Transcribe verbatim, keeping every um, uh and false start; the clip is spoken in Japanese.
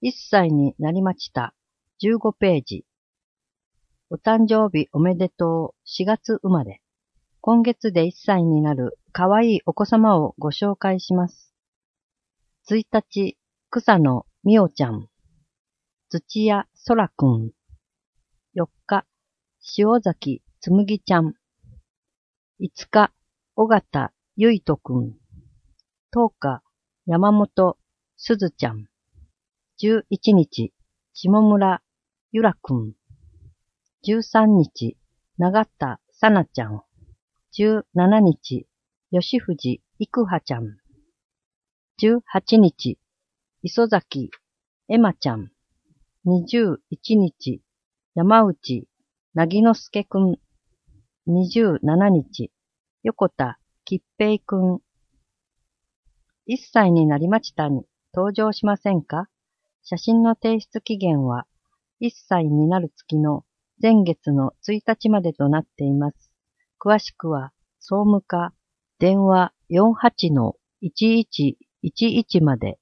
いっさいになりました。じゅうごページ。お誕生日おめでとう。しがつ生まれ。今月でいっさいになるかわいいお子様をご紹介します。ついたち、草野みおちゃん。土屋そらくん。よっか、塩崎つむぎちゃん。いつか、尾形ゆいとくん。とおか、山本すずちゃん。じゅういちにち、下村ゆらくん。じゅうさんにち、永田さなちゃん。じゅうしちにち、吉藤いくはちゃん。じゅうはちにち、磯崎えまちゃん。にじゅういちにち、山内なぎのすけくん。にじゅうしちにち、横田きっぺいくん。いっさいになりましたに登場しませんか？写真の提出期限はいっさいになる月の前月のついたちまでとなっています。詳しくは総務課電話 よんはちのいちいちいちいち まで。